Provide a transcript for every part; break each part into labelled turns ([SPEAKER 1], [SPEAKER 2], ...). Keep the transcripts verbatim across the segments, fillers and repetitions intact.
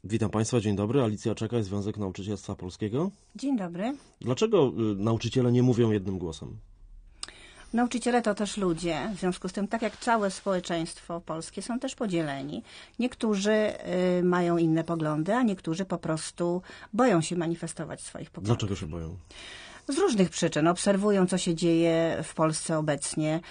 [SPEAKER 1] Witam Państwa, dzień dobry. Alicja Czekaj, Związek Nauczycielstwa Polskiego.
[SPEAKER 2] Dzień dobry.
[SPEAKER 1] Dlaczego nauczyciele nie mówią jednym głosem?
[SPEAKER 2] Nauczyciele to też ludzie, w związku z tym, tak jak całe społeczeństwo polskie, są też podzieleni. Niektórzy y, mają inne poglądy, a niektórzy po prostu boją się manifestować swoich poglądów.
[SPEAKER 1] Dlaczego się boją?
[SPEAKER 2] Z różnych przyczyn. Obserwują, co się dzieje w Polsce obecnie.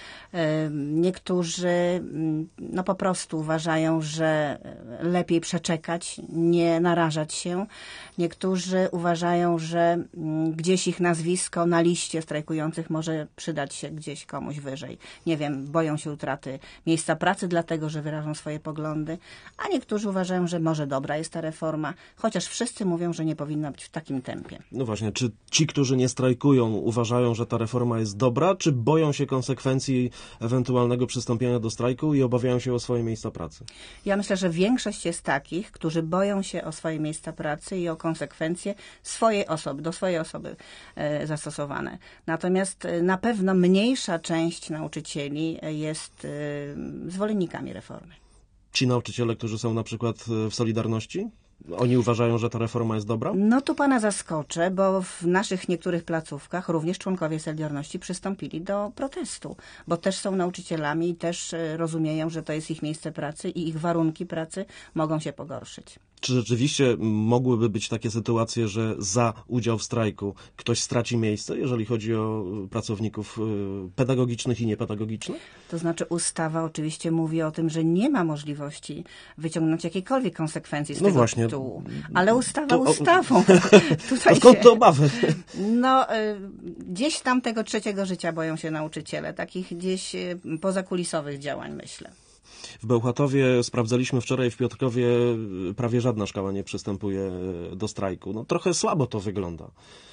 [SPEAKER 2] Niektórzy no, po prostu uważają, że lepiej przeczekać, nie narażać się. Niektórzy uważają, że gdzieś ich nazwisko na liście strajkujących może przydać się gdzieś komuś wyżej. Nie wiem, boją się utraty miejsca pracy, dlatego że wyrażą swoje poglądy. A niektórzy uważają, że może dobra jest ta reforma, chociaż wszyscy mówią, że nie powinna być w takim tempie.
[SPEAKER 1] No właśnie, czy ci, którzy nie strajkują, uważają, że ta reforma jest dobra, czy boją się konsekwencji ewentualnego przystąpienia do strajku i obawiają się o swoje miejsca pracy?
[SPEAKER 2] Ja myślę, że większość jest takich, którzy boją się o swoje miejsca pracy i o konsekwencje swojej osoby, do swojej osoby e, zastosowane. Natomiast e, na pewno mniejsza część nauczycieli jest e, zwolennikami reformy.
[SPEAKER 1] Ci nauczyciele, którzy są na przykład w Solidarności? Oni uważają, że ta reforma jest dobra?
[SPEAKER 2] No tu pana zaskoczę, bo w naszych niektórych placówkach również członkowie Solidarności przystąpili do protestu, bo też są nauczycielami i też rozumieją, że to jest ich miejsce pracy i ich warunki pracy mogą się pogorszyć.
[SPEAKER 1] Czy rzeczywiście mogłyby być takie sytuacje, że za udział w strajku ktoś straci miejsce, jeżeli chodzi o pracowników pedagogicznych i niepedagogicznych?
[SPEAKER 2] To znaczy ustawa oczywiście mówi o tym, że nie ma możliwości wyciągnąć jakiejkolwiek konsekwencji z
[SPEAKER 1] no
[SPEAKER 2] tego
[SPEAKER 1] właśnie.
[SPEAKER 2] tytułu. Ale ustawa
[SPEAKER 1] to,
[SPEAKER 2] ustawą.
[SPEAKER 1] Tutaj skąd się... te obawy?
[SPEAKER 2] No, gdzieś tam tego trzeciego życia boją się nauczyciele. Takich gdzieś pozakulisowych działań, myślę.
[SPEAKER 1] W Bełchatowie sprawdzaliśmy wczoraj, w Piotrkowie prawie żadna szkoła nie przystępuje do strajku. No trochę słabo to wygląda.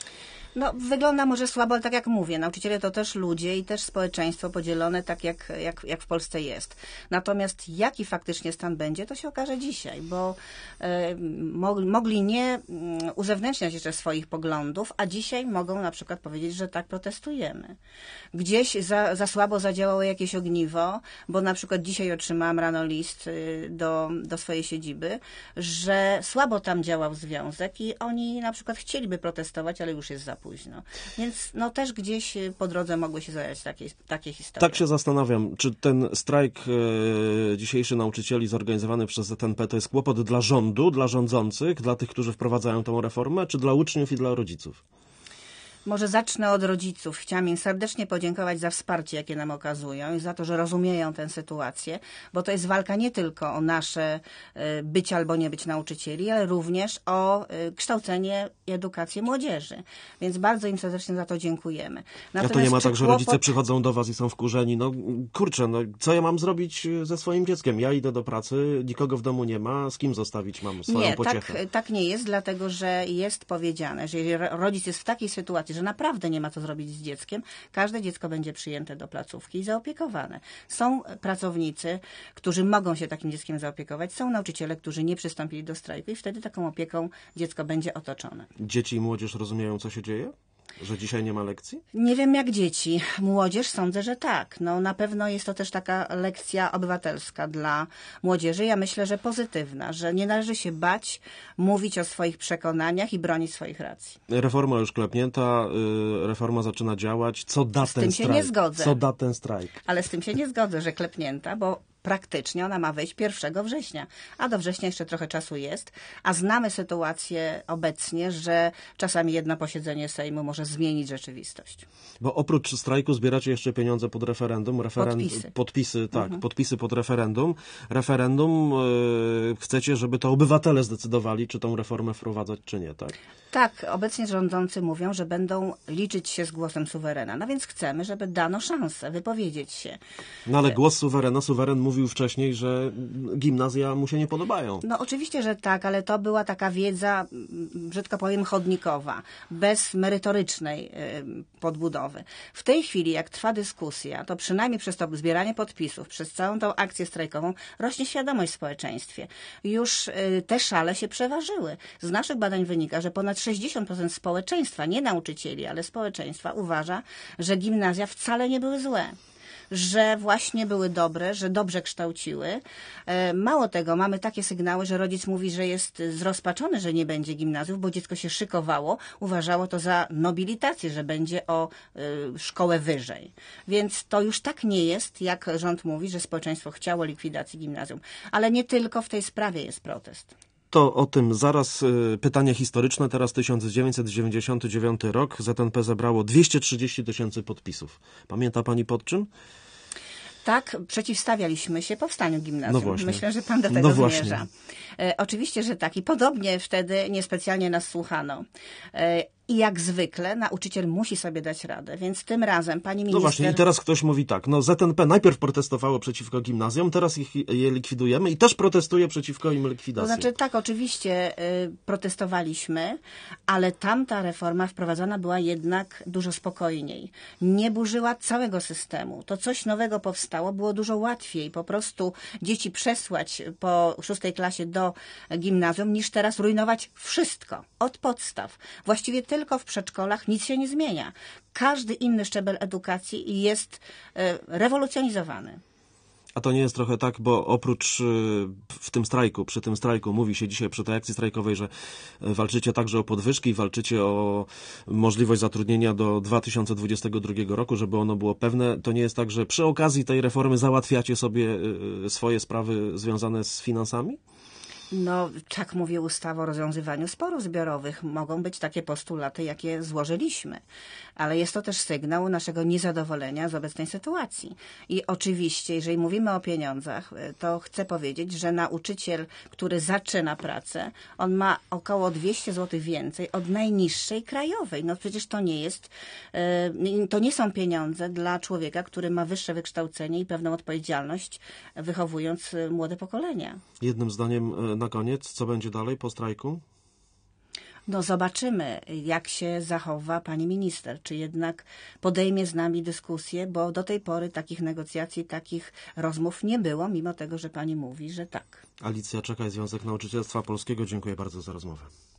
[SPEAKER 2] No, wygląda może słabo, ale tak jak mówię, nauczyciele to też ludzie i też społeczeństwo podzielone tak jak, jak, jak w Polsce jest. Natomiast jaki faktycznie stan będzie, to się okaże dzisiaj, bo e, mogli nie uzewnętrzniać jeszcze swoich poglądów, a dzisiaj mogą na przykład powiedzieć, że tak protestujemy. Gdzieś za, za słabo zadziałało jakieś ogniwo, bo na przykład dzisiaj otrzymałam rano list do, do swojej siedziby, że słabo tam działał związek i oni na przykład chcieliby protestować, ale już jest za późno. Więc no też gdzieś po drodze mogły się zajać takie, takie historie.
[SPEAKER 1] Tak się zastanawiam, czy ten strajk e, dzisiejszy nauczycieli zorganizowany przez Z N P to jest kłopot dla rządu, dla rządzących, dla tych, którzy wprowadzają tę reformę, czy dla uczniów i dla rodziców?
[SPEAKER 2] Może zacznę od rodziców. Chciałam im serdecznie podziękować za wsparcie, jakie nam okazują i za to, że rozumieją tę sytuację, bo to jest walka nie tylko o nasze być albo nie być nauczycieli, ale również o kształcenie i edukację młodzieży. Więc bardzo im serdecznie za to dziękujemy.
[SPEAKER 1] Natomiast a to nie ma tak, że kłopot... rodzice przychodzą do was i są wkurzeni. No kurczę, no co ja mam zrobić ze swoim dzieckiem? Ja idę do pracy, nikogo w domu nie ma, z kim zostawić mam swoją
[SPEAKER 2] nie,
[SPEAKER 1] pociechę?
[SPEAKER 2] Tak, tak nie jest, dlatego że jest powiedziane, że jeżeli rodzic jest w takiej sytuacji, że naprawdę nie ma co zrobić z dzieckiem, każde dziecko będzie przyjęte do placówki i zaopiekowane. Są pracownicy, którzy mogą się takim dzieckiem zaopiekować, są nauczyciele, którzy nie przystąpili do strajku i wtedy taką opieką dziecko będzie otoczone.
[SPEAKER 1] Dzieci i młodzież rozumieją, co się dzieje? Że dzisiaj nie ma lekcji?
[SPEAKER 2] Nie wiem jak dzieci. Młodzież sądzę, że tak. No, na pewno jest to też taka lekcja obywatelska dla młodzieży. Ja myślę, że pozytywna, że nie należy się bać mówić o swoich przekonaniach i bronić swoich racji.
[SPEAKER 1] Reforma już klepnięta, reforma zaczyna działać. Co da
[SPEAKER 2] z
[SPEAKER 1] ten
[SPEAKER 2] tym
[SPEAKER 1] strajk?
[SPEAKER 2] się nie zgodzę.
[SPEAKER 1] Co da ten strajk?
[SPEAKER 2] Ale z tym się nie zgodzę, że klepnięta, bo praktycznie ona ma wejść pierwszego września, a do września jeszcze trochę czasu jest, a znamy sytuację obecnie, że czasami jedno posiedzenie Sejmu może zmienić rzeczywistość.
[SPEAKER 1] Bo oprócz strajku zbieracie jeszcze pieniądze pod referendum. Referend...
[SPEAKER 2] Podpisy.
[SPEAKER 1] Podpisy, tak,
[SPEAKER 2] mhm.
[SPEAKER 1] podpisy pod referendum. Referendum yy, chcecie, żeby to obywatele zdecydowali, czy tą reformę wprowadzać, czy nie, tak?
[SPEAKER 2] Tak, obecnie rządzący mówią, że będą liczyć się z głosem suwerena. No więc chcemy, żeby dano szansę wypowiedzieć się.
[SPEAKER 1] No ale głos suwerena, suweren mówił wcześniej, że gimnazja mu się nie podobają.
[SPEAKER 2] No oczywiście, że tak, ale to była taka wiedza, brzydko powiem, chodnikowa, bez merytorycznej podbudowy. W tej chwili, jak trwa dyskusja, to przynajmniej przez to zbieranie podpisów, przez całą tą akcję strajkową rośnie świadomość w społeczeństwie. Już te szale się przeważyły. Z naszych badań wynika, że ponad sześćdziesiąt procent społeczeństwa, nie nauczycieli, ale społeczeństwa uważa, że gimnazja wcale nie były złe. że właśnie były dobre, że dobrze kształciły. Mało tego, mamy takie sygnały, że rodzic mówi, że jest zrozpaczony, że nie będzie gimnazjów, bo dziecko się szykowało, uważało to za nobilitację, że będzie o y, szkołę wyżej. Więc to już tak nie jest, jak rząd mówi, że społeczeństwo chciało likwidacji gimnazjum. Ale nie tylko w tej sprawie jest protest.
[SPEAKER 1] To o tym zaraz. Pytanie historyczne. Teraz tysiąc dziewięćset dziewięćdziesiąty dziewiąty rok. Z T N P zebrało dwieście trzydzieści tysięcy podpisów. Pamięta pani pod czym?
[SPEAKER 2] Tak, przeciwstawialiśmy się powstaniu gimnazjum.
[SPEAKER 1] No właśnie.
[SPEAKER 2] Myślę, że pan do tego
[SPEAKER 1] no właśnie.
[SPEAKER 2] zmierza. E, oczywiście, że tak. I podobnie wtedy niespecjalnie nas słuchano. E, I jak zwykle nauczyciel musi sobie dać radę, więc tym razem pani minister...
[SPEAKER 1] No właśnie, i teraz ktoś mówi tak, no Z N P najpierw protestowało przeciwko gimnazjom, teraz ich, je likwidujemy i też protestuje przeciwko im likwidacji.
[SPEAKER 2] To znaczy tak, oczywiście y, protestowaliśmy, ale tamta reforma wprowadzona była jednak dużo spokojniej. Nie burzyła całego systemu. To coś nowego powstało, było dużo łatwiej po prostu dzieci przesłać po szóstej klasie do gimnazjum, niż teraz rujnować wszystko, od podstaw. Właściwie tylko w przedszkolach nic się nie zmienia. Każdy inny szczebel edukacji jest rewolucjonizowany.
[SPEAKER 1] A to nie jest trochę tak, bo oprócz w tym strajku, przy tym strajku mówi się dzisiaj przy tej akcji strajkowej, że walczycie także o podwyżki, walczycie o możliwość zatrudnienia do dwa tysiące dwudziestego drugiego roku, żeby ono było pewne. To nie jest tak, że przy okazji tej reformy załatwiacie sobie swoje sprawy związane z finansami?
[SPEAKER 2] No, tak mówi ustawa o rozwiązywaniu sporów zbiorowych. Mogą być takie postulaty, jakie złożyliśmy. Ale jest to też sygnał naszego niezadowolenia z obecnej sytuacji. I oczywiście, jeżeli mówimy o pieniądzach, to chcę powiedzieć, że nauczyciel, który zaczyna pracę, on ma około dwieście złotych więcej od najniższej krajowej. No przecież to nie jest, to nie są pieniądze dla człowieka, który ma wyższe wykształcenie i pewną odpowiedzialność, wychowując młode pokolenia.
[SPEAKER 1] Jednym zdaniem na koniec, co będzie dalej po strajku?
[SPEAKER 2] No zobaczymy, jak się zachowa pani minister. Czy jednak podejmie z nami dyskusję, bo do tej pory takich negocjacji, takich rozmów nie było, mimo tego, że pani mówi, że tak.
[SPEAKER 1] Alicja Czekaj, Związek Nauczycielstwa Polskiego. Dziękuję bardzo za rozmowę.